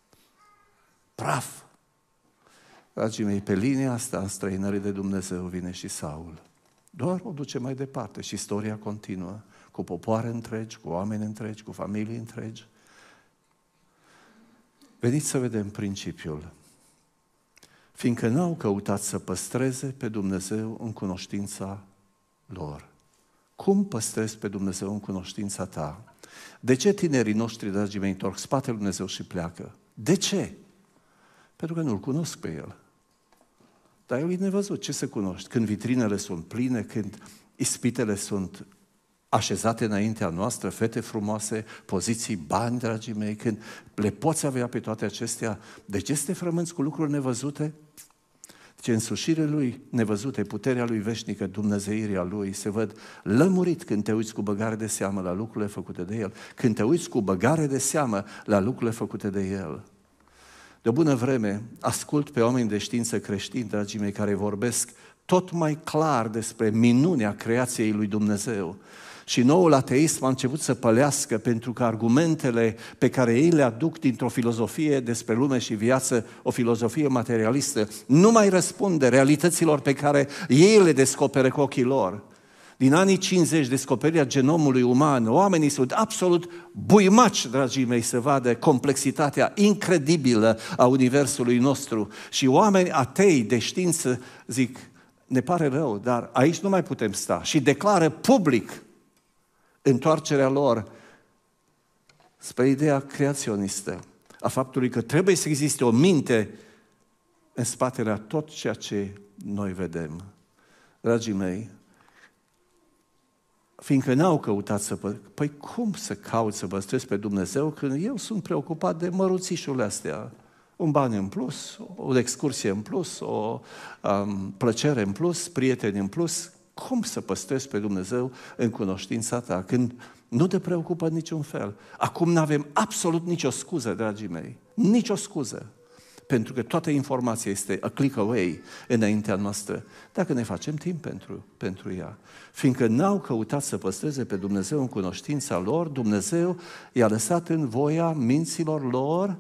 praf. Dragii mei, pe linia asta a străinării de Dumnezeu vine și Saul. Doar o duce mai departe și istoria continuă, cu popoare întregi, cu oameni întregi, cu familii întregi. Veniți să vedem principiul. Fiindcă n-au căutat să păstreze pe Dumnezeu în cunoștința lor. Cum păstrezi pe Dumnezeu în cunoștința ta? De ce tinerii noștri, dragii mei, întorc spatele lui Dumnezeu și pleacă? De ce? Pentru că nu-L cunosc pe El. Dar El e nevăzut. Ce să cunoști? Când vitrinele sunt pline, când ispitele sunt așezate înaintea noastră, fete frumoase, poziții, bani, dragii mei, când le poți avea pe toate acestea, de ce să te frămânți cu lucruri nevăzute? Deci însușirea Lui nevăzute, puterea Lui veșnică, dumnezeirea Lui, se văd lămurit când te uiți cu băgare de seamă la lucrurile făcute de El, când te uiți cu băgare de seamă la lucrurile făcute de El. De o bună vreme, ascult pe oameni de știință creștini, dragii mei, care vorbesc tot mai clar despre minunea creației lui Dumnezeu. Și noul ateism a început să pălească pentru că argumentele pe care ei le aduc dintr-o filozofie despre lume și viață, o filozofie materialistă, nu mai răspunde realităților pe care ei le descoperă cu ochii lor. Din anii cincizeci, descoperirea genomului uman, oamenii sunt absolut buimaci, dragii mei, să vadă complexitatea incredibilă a universului nostru. Și oameni atei de știință zic, ne pare rău, dar aici nu mai putem sta. Și declară public întoarcerea lor spre ideea creaționistă, a faptului că trebuie să existe o minte în spatele a tot ceea ce noi vedem. Dragii mei, fiindcă n-au căutat să păstreze, păi cum să caut să păstrez pe Dumnezeu când eu sunt preocupat de măruțișurile astea? Un ban în plus, o excursie în plus, o um, plăcere în plus, prieteni în plus. Cum să păstrezi pe Dumnezeu în cunoștința ta când nu te preocupă niciun fel? Acum nu avem absolut nicio scuză, dragii mei, nicio scuză. pentru că toată informația este a click away înaintea noastră, dacă ne facem timp pentru, pentru ea. Fiindcă n-au căutat să păstreze pe Dumnezeu în cunoștința lor, Dumnezeu i-a lăsat în voia minților lor.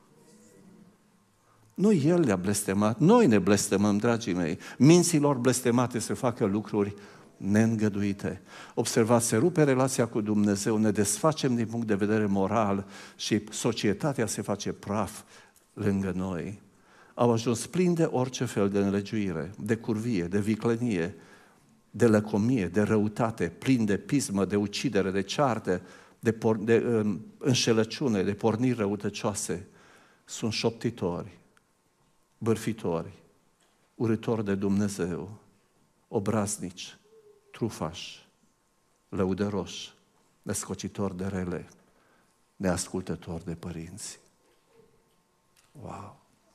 Nu El le-a blestemat, noi ne blestemăm, dragii mei. Minților blestemate să facă lucruri neîngăduite. Observați, se rupe relația cu Dumnezeu, ne desfacem din punct de vedere moral și societatea se face praf lângă noi. Au ajuns plini de orice fel de nelegiuire, de curvie, de viclenie, de lăcomie, de răutate, plini de pismă, de ucidere, de ceartă, de, por- de uh, înșelăciune, de porniri răutăcioase. Sunt șoptitori, bârfitori, urâtori de Dumnezeu, obraznici, trufași, lăudăroși, nescocitori de rele, neascultători de părinți. Wow!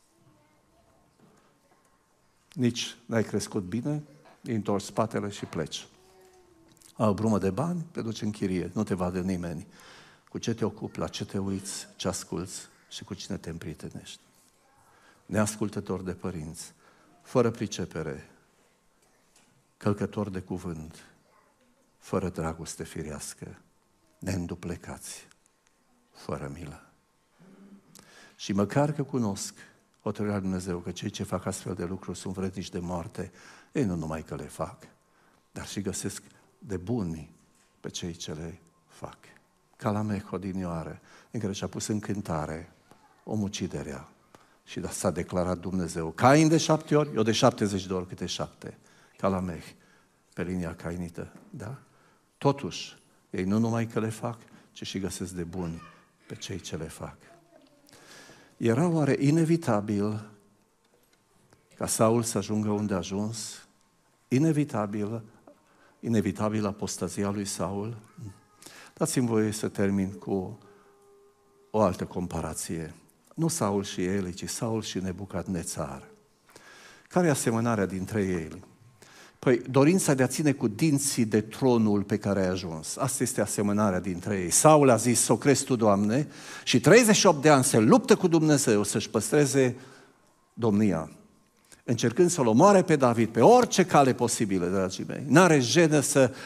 Nici n-ai crescut bine, îi întorci spatele și pleci. Ai o brumă de bani, te duci în chirie, nu te vadă nimeni. Cu ce te ocupi, la ce te uiți, ce asculți și cu cine te împrietenești. Neascultător de părinți, fără pricepere, călcători de cuvânt, fără dragoste firească, neînduplecați, fără milă. Și măcar că cunosc hotărârea lui Dumnezeu că cei ce fac astfel de lucruri sunt vrednici de moarte, ei nu numai că le fac, dar și găsesc de buni pe cei ce le fac. Ca la Lamech odinioară, în care și-a pus în cântare omuciderea și s-a declarat Dumnezeu. Cain de șapte ori, eu de șaptezeci de ori câte șapte. Ca la Lamech, pe linia cainită, da? Totuși, ei nu numai că le fac, ci și găsesc de buni pe cei ce le fac. Era oare inevitabil ca Saul să ajungă unde a ajuns? Inevitabil, inevitabil apostazia lui Saul? Dați-mi voie să termin cu o altă comparație. Nu Saul și Eli, ci Saul și Nebucadnețar. Care e asemănarea dintre ei? Păi, dorința de a ține cu dinții de tronul pe care ai ajuns. Asta este asemănarea dintre ei. Saul a zis, s-o crezi tu, Doamne, și treizeci și opt de ani se luptă cu Dumnezeu să-și păstreze domnia, încercând să-l omoare pe David pe orice cale posibilă, dragii mei. N-are jenă să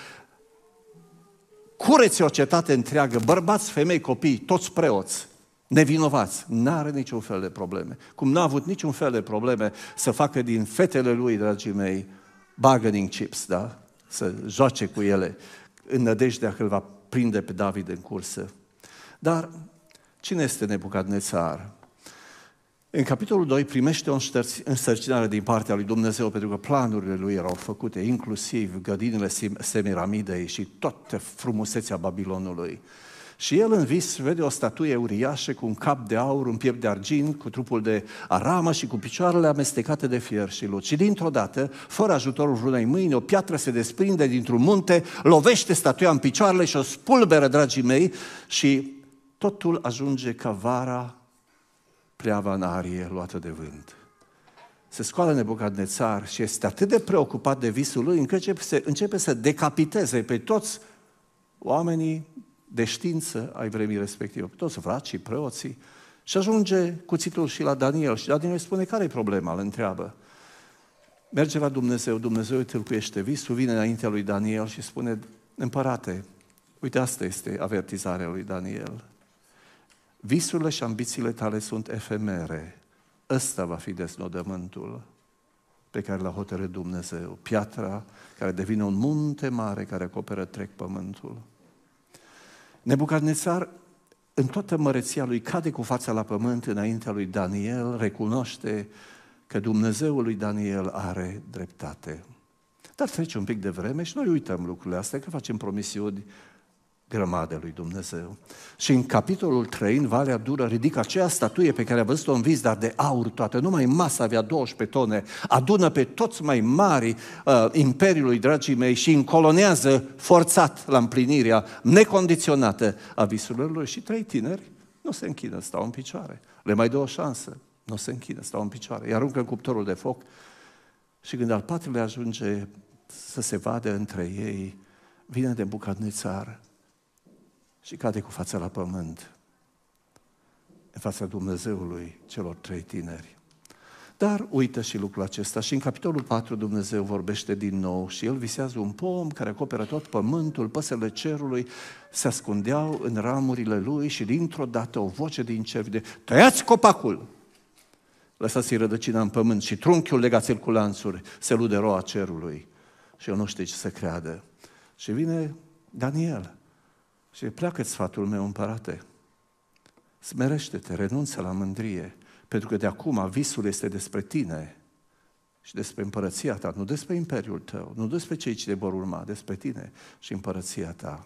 cureți o cetate întreagă, bărbați, femei, copii, toți preoți, nevinovați. N-are niciun fel de probleme. Cum n-a avut niciun fel de probleme să facă din fetele lui, dragii mei, bargaining chips, da? Să joace cu ele în nădejdea că îl va prinde pe David în cursă. Dar cine este Nebucadnețar? În capitolul doi primește o însărcinare din partea lui Dumnezeu, pentru că planurile lui erau făcute, inclusiv gădinile Semiramidei și toată frumusețea Babilonului. Și el în vis vede o statuie uriașă cu un cap de aur, un piept de argint, cu trupul de aramă și cu picioarele amestecate de fier și lut. Și dintr-o dată, fără ajutorul vreunei mâini, o piatră se desprinde dintr-un munte, lovește statuia în picioarele și o spulberă, dragii mei, și totul ajunge ca vara pleava în arie luată de vânt. Se scoală Nebucadnețar și este atât de preocupat de visul lui, încât începe să, începe să decapiteze pe toți oamenii de știință ai vremii respective, pe toți vracii, preoții, și ajunge cuțitul și la Daniel. Și Daniel îi spune, care e problema? Îl întreabă. Merge la Dumnezeu, Dumnezeu îi tâlcuiește visul, vine înaintea lui Daniel și spune, împărate, uite, asta este avertizarea lui Daniel. Visurile și ambițiile tale sunt efemere. Ăsta va fi desnodământul pe care l-a hotărât Dumnezeu. Piatra care devine un munte mare care acoperă trec pământul. Nebucadnețar, în toată măreția lui, cade cu fața la pământ înaintea lui Daniel, recunoaște că Dumnezeul lui Daniel are dreptate. Dar trece un pic de vreme și noi uităm lucrurile astea, că facem promisiuni grămadă lui Dumnezeu. Și în capitolul trei, în Valea Dură, ridică aceea statuie pe care a văzut-o în vis, dar de aur toată, numai masa avea douăsprezece tone, adună pe toți mai mari uh, imperiului, dragii mei, și încolonează forțat la împlinirea necondiționată a visurilor lui. Și trei tineri nu se închină, stau în picioare. Le mai dă o șansă, nu se închină, stau în picioare. Îi aruncă în cuptorul de foc și când al patrulea ajunge să se vadă între ei, vine Nebucadnețar și cade cu fața la pământ în fața Dumnezeului celor trei tineri. Dar uită și lucrul acesta și în capitolul patru Dumnezeu vorbește din nou și El visează un pom care acoperă tot pământul, păsările cerului se ascundeau în ramurile lui și dintr-o dată o voce din cer de tăiați copacul, lăsați-i rădăcina în pământ și trunchiul legați-l cu lanțuri, se lude roa cerului. Și el nu știe ce să creadă. Și vine Daniel și pleacă-ți sfatul meu, împărate, smerește-te, renunță la mândrie, pentru că de acum visul este despre tine și despre împărăția ta, nu despre imperiul tău, nu despre cei ce te vor urma, despre tine și împărăția ta.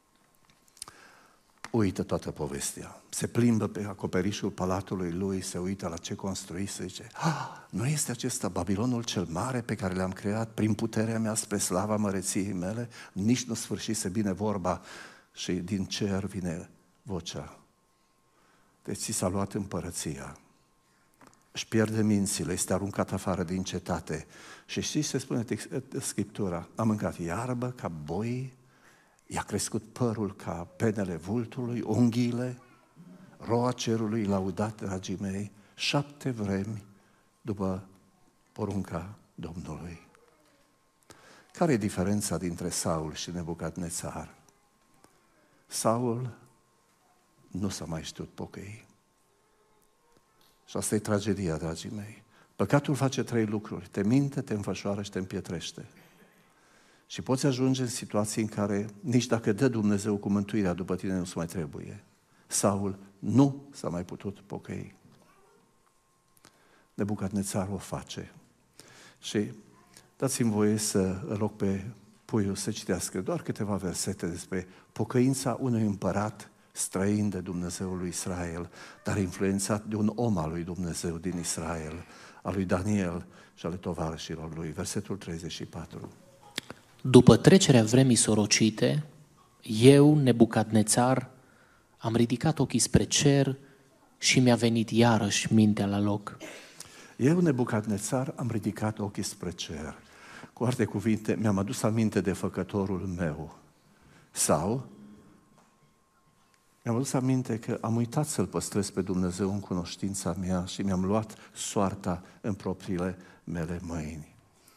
Uită toată povestea, se plimbă pe acoperișul palatului lui, se uită la ce construise, zice, ah, nu este acesta Babilonul cel mare pe care l-am creat prin puterea mea spre slava măreției mele? Nici nu sfârșise bine vorba și din cer vine vocea. Deci ți s-a luat împărăția. Își pierde mințile, este aruncat afară din cetate. Și știți ce spune Scriptura? A mâncat iarbă ca boi, i-a crescut părul ca penele vultului, unghiile, roa cerului l-a udat, dragii mei, șapte vremi după porunca Domnului. Care e diferența dintre Saul și Nebucadnețar? Saul nu s-a mai știut pocăi. Și asta e tragedia, dragii mei. Păcatul face trei lucruri. Te minte, te înfășoară și te împietrește. Și poți ajunge în situații în care nici dacă dă Dumnezeu cu mântuirea după tine nu se mai trebuie. Saul nu s-a mai putut pocăi. Nebucadnețar o face. Și dați-mi voie să rog pe puiul să citească doar câteva versete despre pocăința unui împărat străin de Dumnezeul lui Israel, dar influențat de un om al lui Dumnezeu din Israel, al lui Daniel și ale tovarășilor lui. Versetul treizeci și patru. După trecerea vremii sorocite, eu, Nebucadnețar, am ridicat ochii spre cer și mi-a venit iarăși mintea la loc. Eu, Nebucadnețar, am ridicat ochii spre cer. Cu alte cuvinte, mi-am adus aminte de făcătorul meu. Sau mi-am adus aminte că am uitat să-L păstrez pe Dumnezeu în cunoștința mea și mi-am luat soarta în propriile mele mâini.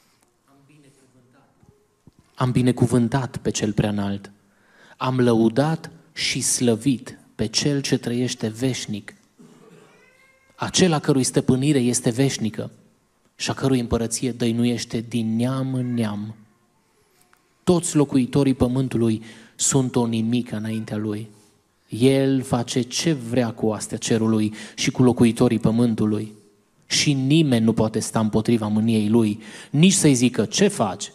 Am binecuvântat pe Cel Preanalt, am lăudat și slăvit pe Cel ce trăiește veșnic, acela cărui stăpânire este veșnică și a cărui împărăție dăinuiește din neam în neam. Toți locuitorii pământului sunt o nimică înaintea Lui. El face ce vrea cu astea cerului și cu locuitorii pământului. Și nimeni nu poate sta împotriva mâniei Lui, nici să-i zică ce faci.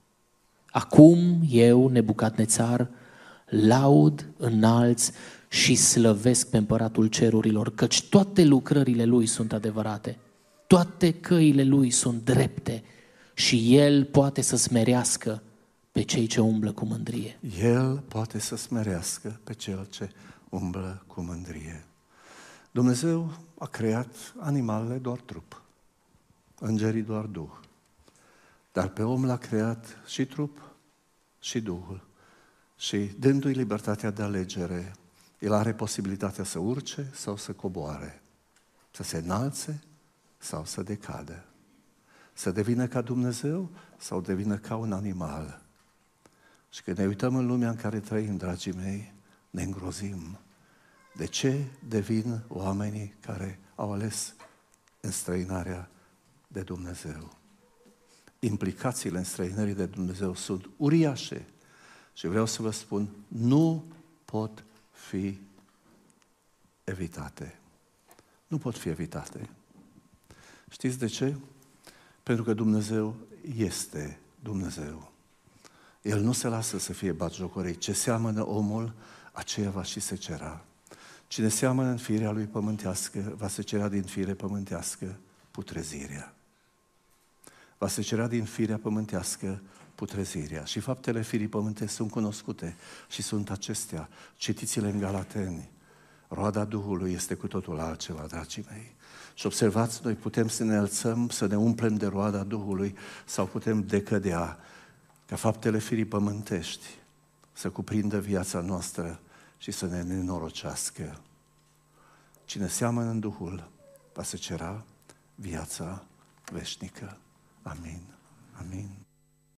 Acum eu, Nebucadnețar, laud, înalț și slăvesc pe împăratul cerurilor, căci toate lucrările Lui sunt adevărate, toate căile Lui sunt drepte și El poate să smerească pe cei ce umblă cu mândrie. El poate să smerească pe cel ce umblă cu mândrie. Dumnezeu a creat animalele doar trup, îngerii doar duh, dar pe om l-a creat și trup și Duhul. Și dându-i libertatea de alegere, el are posibilitatea să urce sau să coboare, să se înalțe sau să decadă, să devină ca Dumnezeu sau devină ca un animal. Și când ne uităm în lumea în care trăim, dragii mei, ne îngrozim. De ce devin oamenii care au ales înstrăinarea de Dumnezeu? Implicațiile înstrăinării de Dumnezeu sunt uriașe și vreau să vă spun, nu pot fi evitate. Nu pot fi evitate. Știți de ce? Pentru că Dumnezeu este Dumnezeu. El nu se lasă să fie batjocorit. Ce seamănă omul, aceea va și secera. Cine seamănă în firea lui pământească, va secera din fire pământească putrezirea. Va secera din firea pământească putrezirea. Și faptele firii pământești sunt cunoscute și sunt acestea. Citiți-le în Galateni. Roada Duhului este cu totul altceva, dragii mei. Și observați, noi putem să ne înălțăm, să ne umplem de roada Duhului sau putem decădea ca faptele firii pământești să cuprindă viața noastră și să ne nenorocească. Cine seamănă în Duhul va secera viața veșnică. Amin. Amin.